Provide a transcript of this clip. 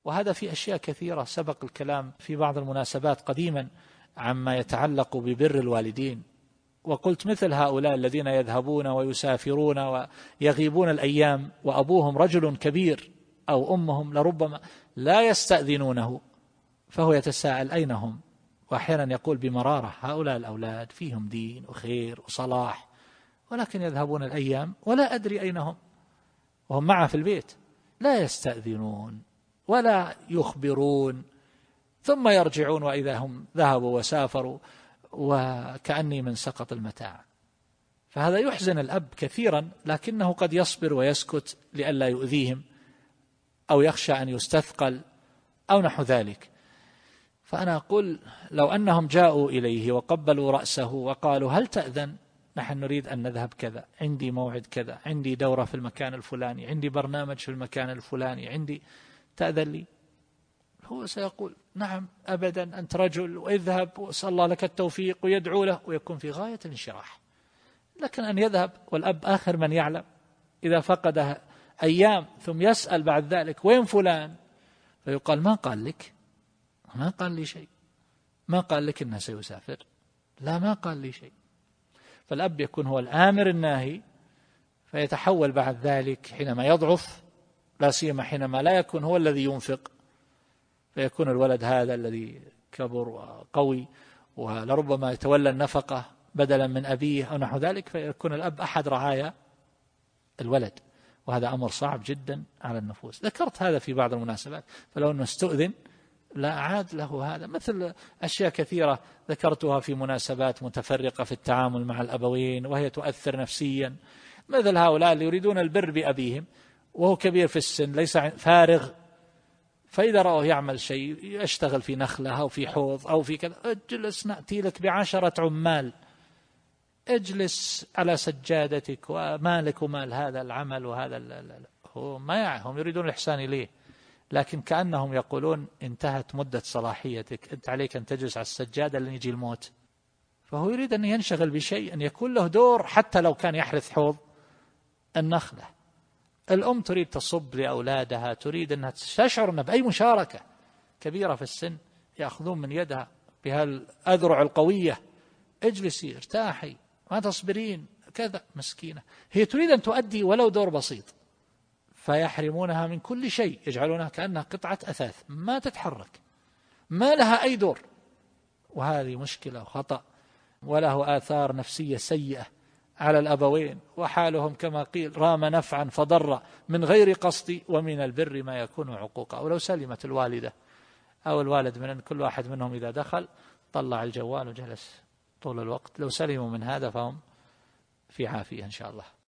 وهذا في أشياء كثيرة سبق الكلام في بعض المناسبات قديما عما يتعلق ببر الوالدين، وقلت مثل هؤلاء الذين يذهبون ويسافرون ويغيبون الأيام وأبوهم رجل كبير أو أمهم لربما لا يستأذنونه، فهو يتساءل أين هم، وأحيانا يقول بمرارة هؤلاء الأولاد فيهم دين وخير وصلاح، ولكن يذهبون الأيام ولا أدري أين هم، وهم معه في البيت لا يستأذنون ولا يخبرون، ثم يرجعون وإذا هم ذهبوا وسافروا وكأني من سقط المتاع. فهذا يحزن الأب كثيرا، لكنه قد يصبر ويسكت لئلا يؤذيهم أو يخشى أن يستثقل أو نحو ذلك. فأنا أقول لو أنهم جاءوا إليه وقبلوا رأسه وقالوا هل تأذن، نحن نريد أن نذهب كذا، عندي موعد كذا، عندي دورة في المكان الفلاني، عندي برنامج في المكان الفلاني، عندي، تأذن لي؟ هو سيقول نعم أبدا أنت رجل واذهب وأسأل الله لك التوفيق ويدعو له، ويكون في غاية الانشراح. لكن أن يذهب والأب آخر من يعلم، إذا فقد أيام ثم يسأل بعد ذلك وين فلان، فيقال ما قال لك، ما قال لي شيء، ما قال لك إنه سيسافر، لا ما قال لي شيء. فالأب يكون هو الآمر الناهي، فيتحول بعد ذلك حينما يضعف، لا سيما حينما لا يكون هو الذي ينفق، فيكون الولد هذا الذي كبر وقوي ولربما يتولى النفقة بدلا من أبيه أو نحو ذلك، فيكون الأب أحد رعايا الولد، وهذا أمر صعب جدا على النفوس. ذكرت هذا في بعض المناسبات، فلو أنه استؤذن لا أعاد له هذا، مثل أشياء كثيرة ذكرتها في مناسبات متفرقة في التعامل مع الأبوين وهي تؤثر نفسيا، مثل هؤلاء اللي يريدون البر بأبيهم وهو كبير في السن ليس فارغ، فإذا رأوه يعمل شيء يشتغل في نخلة أو في حوض أو في كذا، اجلس نأتي لك ب10 عمال، اجلس على سجادتك ومالك ومال هذا العمل وهذا هو ما يعهم، يريدون الإحسان إليه، لكن كأنهم يقولون انتهت مدة صلاحيتك، أنت عليك أن تجلس على السجادة لن يجي الموت. فهو يريد أن ينشغل بشيء، أن يكون له دور حتى لو كان يحرث حوض النخلة. الأم تريد تصب لأولادها، تريد أنها تشعر أنها بأي مشاركة، كبيرة في السن يأخذون من يدها بهالأذرع القوية، اجلسي ارتاحي ما تصبرين كذا، مسكينة هي تريد أن تؤدي ولو دور بسيط، فيحرمونها من كل شيء، يجعلونها كأنها قطعة أثاث ما تتحرك، ما لها أي دور. وهذه مشكلة وخطأ، وله آثار نفسية سيئة على الأبوين، وحالهم كما قيل رام نفعا فضر من غير قصد، ومن البر ما يكون عقوقا. ولو سلمت الوالدة أو الوالد من أن كل واحد منهم إذا دخل طلع الجوال وجلس طول الوقت، لو سلموا من هذا فهم في عافية إن شاء الله.